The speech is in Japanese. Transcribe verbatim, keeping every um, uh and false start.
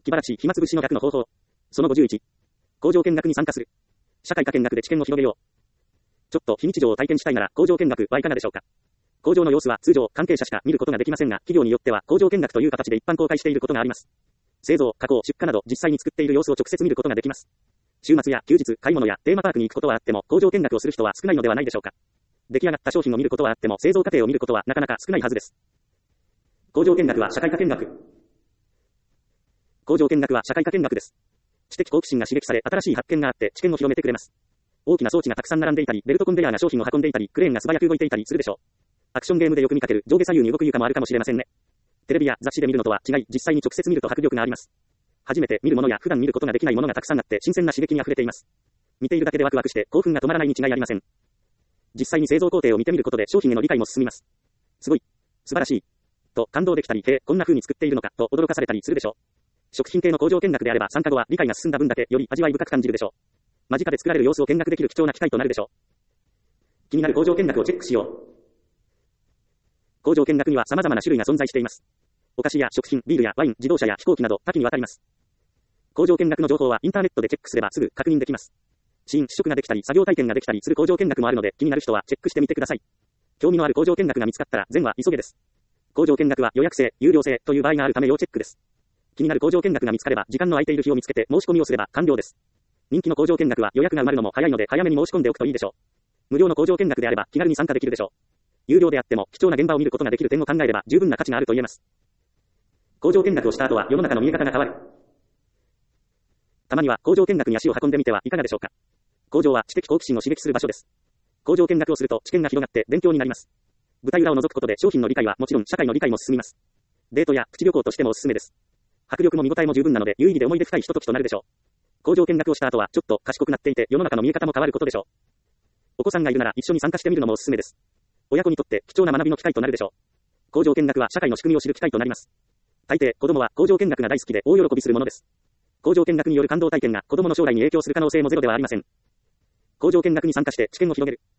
気晴らし、暇つぶしの逆の方法。そのごじゅういち。工場見学に参加する。社会科見学で知見を広げよう。ちょっと非日常を体験したいなら工場見学はいかがでしょうか。工場の様子は通常関係者しか見ることができませんが、企業によっては工場見学という形で一般公開していることがあります。製造、加工、出荷など実際に作っている様子を直接見ることができます。週末や休日、買い物やテーマパークに行くことはあっても工場見学をする人は少ないのではないでしょうか。出来上がった商品を見ることはあっても製造過程を見ることはなかなか少ないはずです。工場見学は社会科見学。工場見学は社会科見学です。知的好奇心が刺激され新しい発見があって知見を広めてくれます。大きな装置がたくさん並んでいたり、ベルトコンベヤーが商品を運んでいたり、クレーンが素早く動いていたりするでしょう。アクションゲームでよく見かける上下左右に動く床もあるかもしれませんね。テレビや雑誌で見るのとは違い、実際に直接見ると迫力があります。初めて見るものや普段見ることができないものがたくさんあって新鮮な刺激に溢れています。見ているだけでワクワクして興奮が止まらないに違いありません。実際に製造工程を見てみることで商品への理解も進みます。すごい、素晴らしいと感動できたり、へえ、こんな風に作っているのかと驚かされたりするでしょう。食品系の工場見学であれば参加後は理解が進んだ分だけより味わい深く感じるでしょう。間近で作られる様子を見学できる貴重な機会となるでしょう。気になる工場見学をチェックしよう。工場見学には様々な種類が存在しています。お菓子や食品、ビールやワイン、自動車や飛行機など多岐にわたります。工場見学の情報はインターネットでチェックすればすぐ確認できます。試飲、試食ができたり作業体験ができたりする工場見学もあるので気になる人はチェックしてみてください。興味のある工場見学が見つかったら全は急げです。工場見学は予約制、有料制という場合があるため要チェックです。気になる工場見学が見つかれば時間の空いている日を見つけて申し込みをすれば完了です。人気の工場見学は予約が埋まるのも早いので早めに申し込んでおくといいでしょう。無料の工場見学であれば気軽に参加できるでしょう。有料であっても貴重な現場を見ることができる点を考えれば十分な価値があると言えます。工場見学をした後は世の中の見え方が変わる。たまには工場見学に足を運んでみてはいかがでしょうか。工場は知的好奇心を刺激する場所です。工場見学をすると知見が広がって勉強になります。舞台裏を覗くことで商品の理解はもちろん社会の理解も進みます。デートやプチ旅行としてもおすすめです。迫力も見応えも十分なので有意義で思い出深いひとときとなるでしょう。工場見学をした後はちょっと賢くなっていて世の中の見え方も変わることでしょう。お子さんがいるなら一緒に参加してみるのもおすすめです。親子にとって貴重な学びの機会となるでしょう。工場見学は社会の仕組みを知る機会となります。大抵子供は工場見学が大好きで大喜びするものです。工場見学による感動体験が子供の将来に影響する可能性もゼロではありません。工場見学に参加して知見を広げる。